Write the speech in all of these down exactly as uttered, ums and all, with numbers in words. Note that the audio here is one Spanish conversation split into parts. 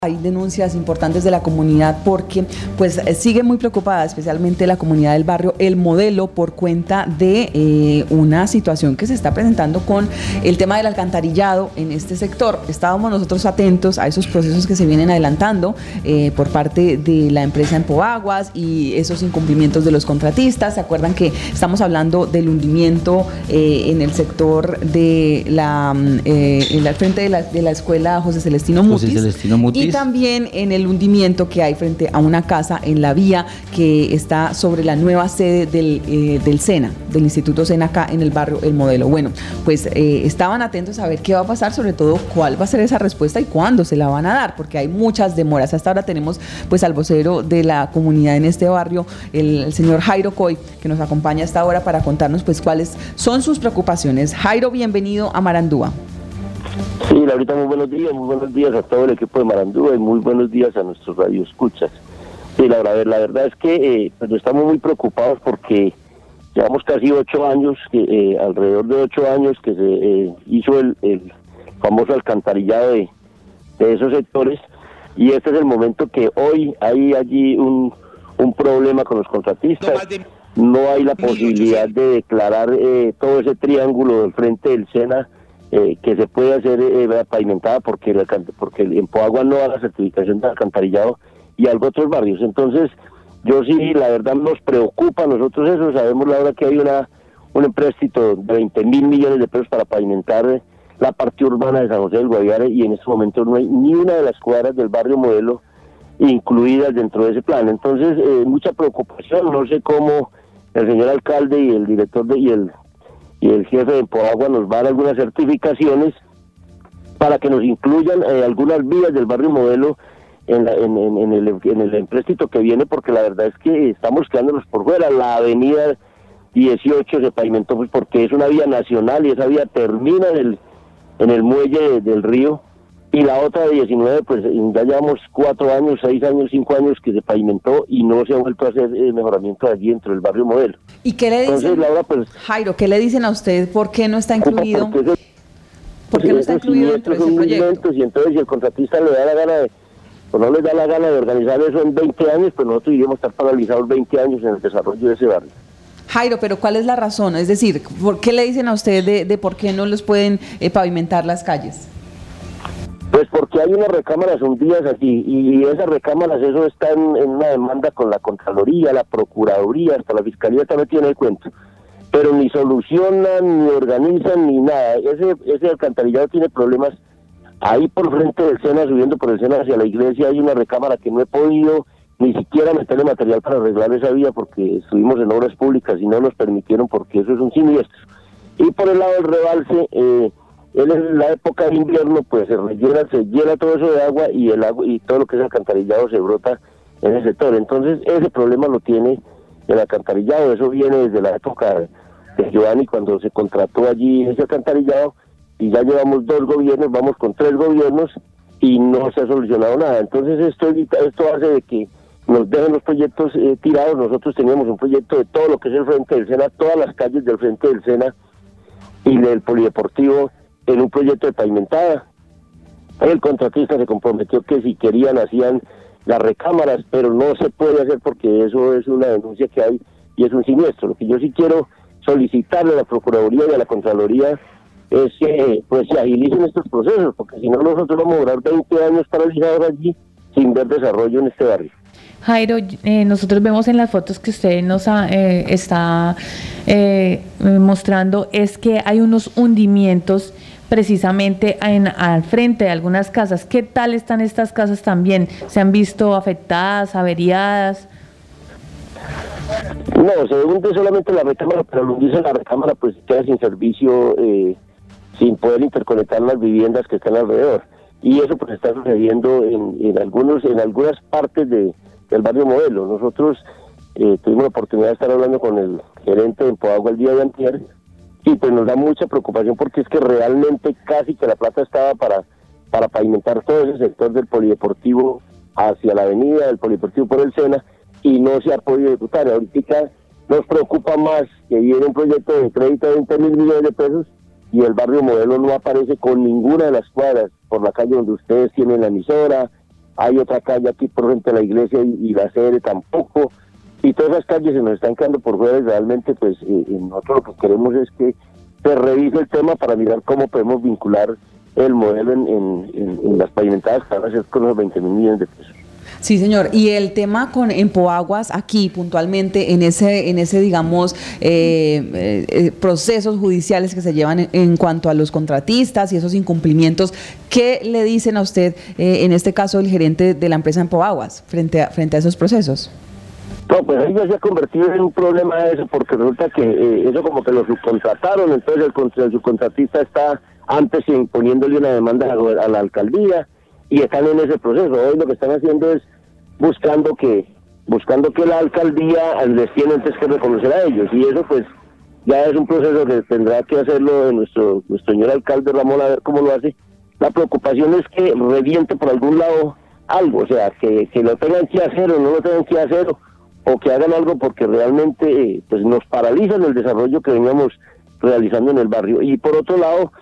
Hay denuncias importantes de la comunidad porque pues sigue muy preocupada, especialmente la comunidad del barrio El Modelo, por cuenta de eh, una situación que se está presentando con el tema del alcantarillado en este sector. Estábamos nosotros atentos a esos procesos que se vienen adelantando eh, por parte de la empresa Empoaguas y esos incumplimientos de los contratistas. ¿Se acuerdan que estamos hablando del hundimiento eh, en el sector de la, eh, en la frente de la, de la escuela José Celestino Mutis? José Celestino Mutis. Y también en el hundimiento que hay frente a una casa en la vía que está sobre la nueva sede del, eh, del SENA, del Instituto SENA acá en el barrio El Modelo. Bueno, pues eh, estaban atentos a ver qué va a pasar, sobre todo cuál va a ser esa respuesta y cuándo se la van a dar, porque hay muchas demoras. Hasta ahora tenemos pues al vocero de la comunidad en este barrio, el, el señor Jairo Coy, que nos acompaña hasta ahora para contarnos pues cuáles son sus preocupaciones. Jairo, bienvenido a Marandúa. Sí, Laurita, muy buenos días, muy buenos días a todo el equipo de Marandúa y muy buenos días a nuestros radioescuchas. Sí, la, la, la verdad es que eh, pues estamos muy preocupados porque llevamos casi ocho años, eh, alrededor de ocho años que se eh, hizo el, el famoso alcantarillado de, de esos sectores, y este es el momento que hoy hay allí un, un problema con los contratistas. No hay la posibilidad de declarar eh, todo ese triángulo del frente del SENA Eh, que se puede hacer eh, pavimentada porque el, porque el Empoagua no da la certificación de alcantarillado y algo otros barrios. Entonces, yo sí, la verdad nos preocupa a nosotros eso. Sabemos la hora que hay una un empréstito de veinte mil millones de pesos para pavimentar eh, la parte urbana de San José del Guaviare, y en este momento no hay ni una de las cuadras del barrio Modelo incluidas dentro de ese plan. Entonces, eh, mucha preocupación. No sé cómo el señor alcalde y el director de, y el y el jefe de Empoagua nos va a dar algunas certificaciones para que nos incluyan eh, algunas vías del barrio Modelo en, la, en, en, en, el, en el empréstito que viene, porque la verdad es que estamos quedándonos por fuera. La avenida dieciocho se pavimentó pues porque es una vía nacional y esa vía termina en el, en el muelle de, del río, y la otra de diecinueve pues ya llevamos cuatro años, seis años, cinco años que se pavimentó y no se ha vuelto a hacer eh, mejoramiento allí dentro del barrio Modelo. ¿Y qué le dicen, Entonces, Laura, pues, Jairo, qué le dicen a usted por qué no está incluido? Porque ese, ¿Por qué no está incluido dentro de ese proyecto? Y entonces si el contratista le da la gana de, pues no le da la gana de organizar eso en veinte años, pues nosotros iríamos a estar paralizados veinte años en el desarrollo de ese barrio. Jairo, pero ¿cuál es la razón? Es decir, ¿por qué le dicen a usted de, de por qué no los pueden eh, pavimentar las calles? Pues porque hay unas recámaras hundidas aquí, y esas recámaras, eso está en, en una demanda con la Contraloría, la Procuraduría, hasta la Fiscalía también tiene el cuento, pero ni solucionan, ni organizan, ni nada. Ese, ese alcantarillado tiene problemas. Ahí por frente del SENA, subiendo por el SENA hacia la iglesia, hay una recámara que no he podido ni siquiera meterle material para arreglar esa vía porque estuvimos en obras públicas y no nos permitieron, porque eso es un siniestro. Y por el lado del rebalse, eh, en la época de invierno pues se rellena, se llena todo eso de agua, y el agua y todo lo que es alcantarillado se brota en ese sector. Entonces ese problema lo tiene el alcantarillado. Eso viene desde la época de Giovanni, cuando se contrató allí ese alcantarillado, y ya llevamos dos gobiernos, vamos con tres gobiernos y no se ha solucionado nada. Entonces esto esto hace de que nos dejen los proyectos eh, tirados. Nosotros teníamos un proyecto de todo lo que es el frente del SENA, todas las calles del frente del SENA y del polideportivo en un proyecto de pavimentada. El contratista se comprometió que si querían hacían las recámaras, pero no se puede hacer porque eso es una denuncia que hay y es un siniestro. Lo que yo sí quiero solicitarle a la Procuraduría y a la Contraloría es que pues se agilicen estos procesos, porque si no nosotros vamos a durar veinte años paralizados allí sin ver desarrollo en este barrio. Jairo, eh, nosotros vemos en las fotos que usted nos ha, eh, está eh, mostrando, es que hay unos hundimientos precisamente en, al frente de algunas casas. ¿Qué tal están estas casas también? ¿Se han visto afectadas, averiadas? No, se hunde solamente la recámara, pero al hundirse la recámara pues queda sin servicio, eh, sin poder interconectar las viviendas que están alrededor. Y eso pues está sucediendo en, en algunos en algunas partes de del barrio Modelo. Nosotros eh, tuvimos la oportunidad de estar hablando con el gerente de Empoagua el día de antier, y pues nos da mucha preocupación porque es que realmente casi que la plata estaba para para pavimentar todo ese sector del polideportivo hacia la avenida del polideportivo por el SENA, y no se ha podido ejecutar. Ahorita nos preocupa más que viene un proyecto de crédito de veinte mil millones de pesos y el barrio Modelo no aparece con ninguna de las cuadras, por la calle donde ustedes tienen la emisora, hay otra calle aquí por frente a la iglesia y, y la sede tampoco, y todas esas calles se nos están quedando por fuera y realmente pues eh, nosotros lo que queremos es que se revise el tema para mirar cómo podemos vincular el modelo en, en, en, en las pavimentadas que van a ser con los veinte mil millones de pesos. Sí, señor. Y el tema con Empoaguas aquí puntualmente en ese, en ese digamos, eh, eh, procesos judiciales que se llevan en, en cuanto a los contratistas y esos incumplimientos, ¿qué le dicen a usted, eh, en este caso, el gerente de la empresa Empoaguas, frente a, frente a esos procesos? No, pues ahí ya se ha convertido en un problema eso, porque resulta que eh, eso como que lo subcontrataron, entonces el, el subcontratista está antes imponiéndole una demanda a, a la alcaldía, y están en ese proceso. Hoy lo que están haciendo es buscando que buscando que la alcaldía les tiene antes que reconocer a ellos, y eso pues ya es un proceso que tendrá que hacerlo nuestro, nuestro señor alcalde Ramón, a ver cómo lo hace. La preocupación es que reviente por algún lado algo, o sea, que, que lo tengan que hacer o no lo tengan que hacer, o que hagan algo porque realmente pues nos paralizan el desarrollo que veníamos realizando en el barrio. Y por otro lado,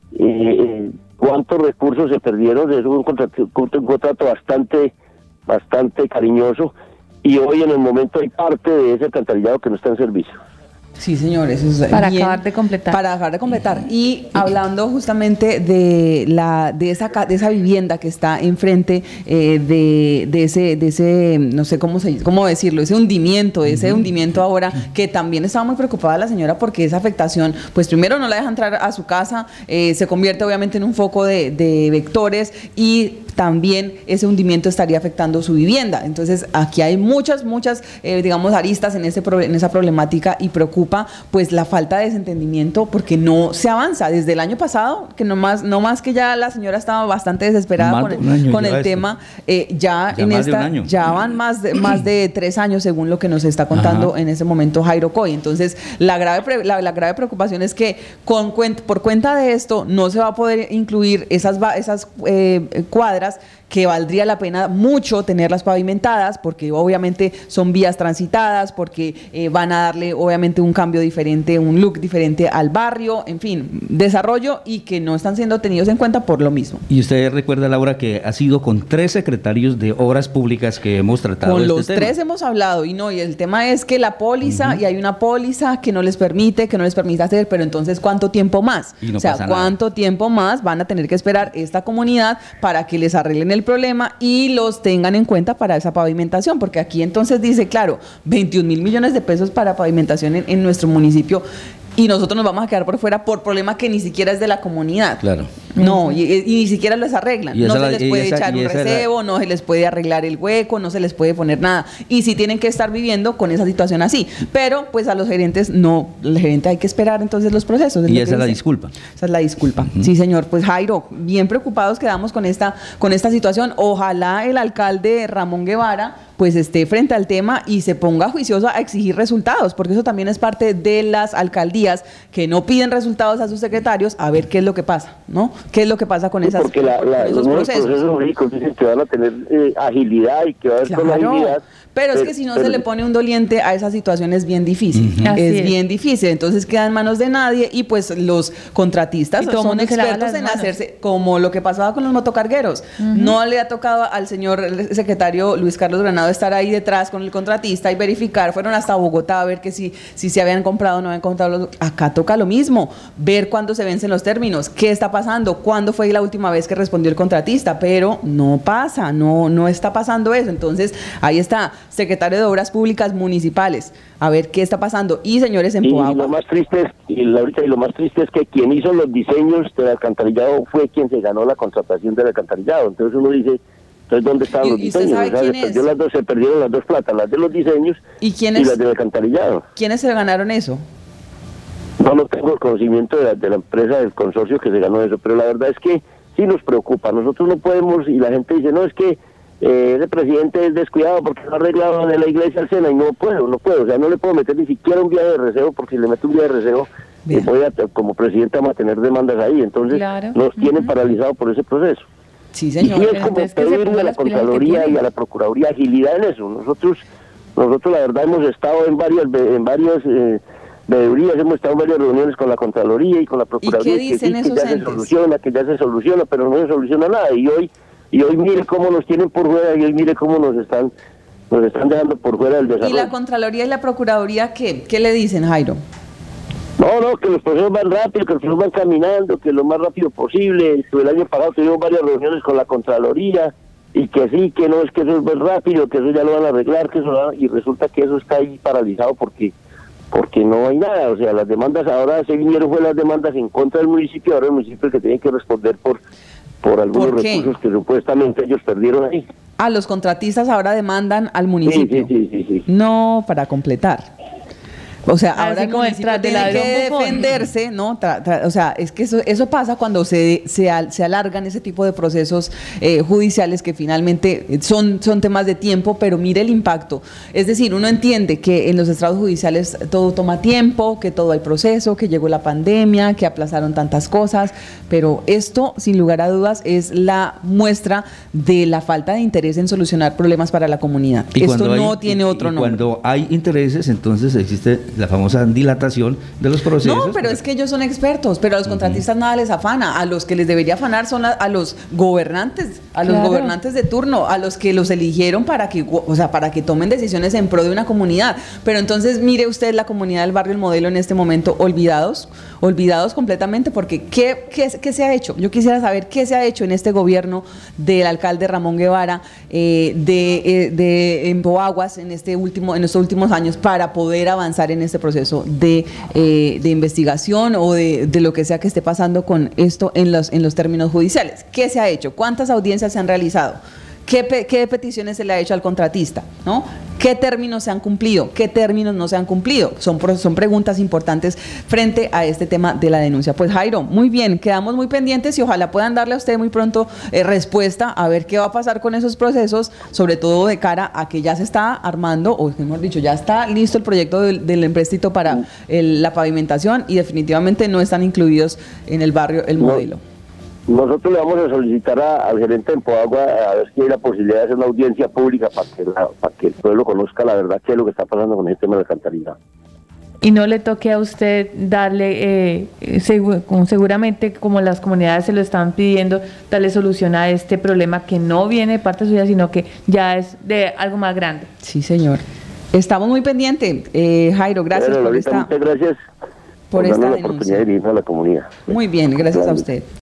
eh, cuántos recursos se perdieron. Es un contrato, un contrato bastante bastante cariñoso, y hoy en el momento hay parte de ese alcantarillado que no está en servicio. Sí, señores, eso es para bien, acabar de completar. Para acabar de completar. Y hablando justamente de la de esa de esa vivienda que está enfrente eh, de, de ese de ese no sé cómo se cómo decirlo, ese hundimiento, ese uh-huh. hundimiento ahora, que también estaba muy preocupada la señora porque esa afectación, pues primero no la deja entrar a su casa, eh, se convierte obviamente en un foco de, de vectores, y también ese hundimiento estaría afectando su vivienda. Entonces aquí hay muchas muchas eh, digamos aristas en ese en esa problemática, y preocupa pues la falta de desentendimiento porque no se avanza desde el año pasado, que no más no más que ya la señora estaba bastante desesperada más con el, con el tema, eh, ya, ya en esta ya van más de, más de tres años según lo que nos está contando Ajá. en ese momento Jairo Coy. Entonces la grave la, la grave preocupación es que con por cuenta de esto no se va a poder incluir esas esas eh, cuadras que valdría la pena mucho tenerlas pavimentadas, porque obviamente son vías transitadas, porque eh, van a darle obviamente un cambio diferente, un look diferente al barrio, en fin, desarrollo, y que no están siendo tenidos en cuenta por lo mismo. Y usted recuerda, Laura, que ha sido con tres secretarios de Obras Públicas que hemos tratado con este los tema. tres hemos hablado, y no, y el tema es que la póliza, uh-huh. y hay una póliza que no les permite, que no les permite hacer, pero entonces ¿cuánto tiempo más? Y no o sea, pasa ¿cuánto nada. tiempo más van a tener que esperar esta comunidad para que les arreglen el problema y los tengan en cuenta para esa pavimentación? Porque aquí entonces dice, claro, veintiún mil millones de pesos para pavimentación en, en nuestro municipio, y nosotros nos vamos a quedar por fuera por problema que ni siquiera es de la comunidad. Claro. No, y, y ni siquiera les arreglan. No se la, les puede esa, echar un recebo, la... no se les puede arreglar el hueco, no se les puede poner nada. Y sí tienen que estar viviendo con esa situación así. Pero pues a los gerentes no, el gerente hay que esperar entonces los procesos. Y esa es la disculpa. Esa es la disculpa. Uh-huh. Sí, señor. Pues Jairo, bien preocupados quedamos con esta, con esta situación. Ojalá el alcalde Ramón Guevara pues esté frente al tema y se ponga juicioso a exigir resultados, porque eso también es parte de las alcaldías que no piden resultados a sus secretarios, a ver qué es lo que pasa, ¿no? ¿Qué es lo que pasa con, sí, esas, porque la, con la, esos los procesos? procesos médicos dicen que van a tener eh, agilidad y que va a haber claro, con agilidad. Pero es que si no pero, se le pone un doliente a esa situación es bien difícil, uh-huh. es, es bien difícil, entonces queda en manos de nadie, y pues los contratistas son expertos en manos. hacerse, como lo que pasaba con los motocargueros, uh-huh. no le ha tocado al señor secretario Luis Carlos Granado estar ahí detrás con el contratista y verificar, fueron hasta Bogotá a ver que si, si se habían comprado o no habían comprado, los, acá toca lo mismo, ver cuándo se vencen los términos, qué está pasando, cuándo fue la última vez que respondió el contratista, pero no pasa, no, no está pasando eso. Entonces ahí está, secretario de Obras Públicas Municipales, a ver qué está pasando. Y señores en Empoagua. Y lo más triste es, y, Laurita, y lo más triste es que quien hizo los diseños del alcantarillado fue quien se ganó la contratación del alcantarillado. Entonces uno dice, entonces ¿dónde estaban los diseños? O sea, se, perdió las dos, se perdieron las dos platas, las de los diseños y, quién y es, las del alcantarillado. ¿Quiénes se ganaron eso? No, no tengo el conocimiento de la, de la empresa, del consorcio que se ganó eso, pero la verdad es que sí nos preocupa. Nosotros no podemos, y la gente dice, no, es que eh, ese presidente es descuidado porque no ha arreglado de la iglesia al Sena, y no puedo, no puedo, o sea, no le puedo meter ni siquiera un viaje de recebo, porque si le meto un viaje de recebo, eh, voy a, como presidente, vamos a tener demandas ahí, entonces claro. nos uh-huh. tienen paralizados por ese proceso. Sí, señor. Y sí es como pedirle a la Contraloría y a la Procuraduría agilidad en eso. Nosotros, nosotros la verdad hemos estado en varias, en varias eh, veedurías, hemos estado en varias reuniones con la Contraloría y con la Procuraduría. ¿Y qué dicen que, esos que ya entes? se soluciona, que ya se soluciona, pero no se soluciona nada. Y hoy, Y hoy mire cómo nos tienen por fuera, y hoy mire cómo nos están, nos están dejando por fuera del desarrollo. ¿Y la Contraloría y la Procuraduría qué? ¿Qué le dicen, Jairo? No, no, que los procesos van rápido, que los procesos van caminando, que lo más rápido posible. El año pasado tuvimos varias reuniones con la Contraloría, y que sí, que no, es que eso es muy rápido, que eso ya lo van a arreglar, que eso va, y resulta que eso está ahí paralizado porque porque no hay nada. O sea, las demandas ahora se vinieron, fue las demandas en contra del municipio, ahora el municipio es el que tiene que responder por, por algunos ¿Por qué? recursos que supuestamente ellos perdieron ahí. Ah, los contratistas ahora demandan al municipio. Sí, sí, sí, sí, sí. No, para completar. O sea, Así ahora el como el municipio tras de tiene ladrón que bufón. defenderse, ¿no? Tra- tra- o sea, es que eso, eso pasa cuando se, se, al- se alargan ese tipo de procesos eh, judiciales que finalmente son, son temas de tiempo, pero mire el impacto. Es decir, uno entiende que en los estrados judiciales todo toma tiempo, que todo hay proceso, que llegó la pandemia, que aplazaron tantas cosas, pero esto, sin lugar a dudas, es la muestra de la falta de interés en solucionar problemas para la comunidad. Y Esto cuando no hay- tiene y- otro y nombre. Cuando hay intereses, entonces existe la famosa dilatación de los procesos. No, pero es que ellos son expertos, pero a los contratistas nada les afana. A los que les debería afanar son a, a los gobernantes, a los Claro. gobernantes de turno, a los que los eligieron para que, go- o sea, para que tomen decisiones en pro de una comunidad. Pero entonces mire usted la comunidad del barrio El Modelo en este momento olvidados, olvidados completamente, porque ¿qué, qué, qué se ha hecho? Yo quisiera saber qué se ha hecho en este gobierno del alcalde Ramón Guevara, eh, de, eh, de en Boaguas en este último, en estos últimos años para poder avanzar en este proceso de, eh, de investigación o de, de lo que sea que esté pasando con esto en los, en los términos judiciales. ¿Qué se ha hecho? ¿Cuántas audiencias se han realizado? ¿Qué, pe- qué peticiones se le ha hecho al contratista? ¿No? ¿Qué términos se han cumplido? ¿Qué términos no se han cumplido? Son, pro- son preguntas importantes frente a este tema de la denuncia. Pues Jairo, muy bien, quedamos muy pendientes y ojalá puedan darle a usted muy pronto eh, respuesta a ver qué va a pasar con esos procesos, sobre todo de cara a que ya se está armando, o mejor dicho, ya está listo el proyecto del, del empréstito para el- la pavimentación y definitivamente no están incluidos en el barrio El No. Modelo. Nosotros le vamos a solicitar a- al gerente de Empoagua a ver si hay la posibilidad de hacer una audiencia pública para que, la- para que el pueblo conozca la verdad qué es lo que está pasando con el tema de la alcantarillado. Y no le toque a usted darle, eh, segu- como seguramente como las comunidades se lo están pidiendo, darle solución a este problema que no viene de parte suya, sino que ya es de algo más grande. Sí, señor. Estamos muy pendientes. Eh, Jairo, gracias Bueno, por Lolita, esta, muchas gracias por esta darnos la denuncia. oportunidad de dirigirnos a la comunidad. Muy bien, gracias a usted.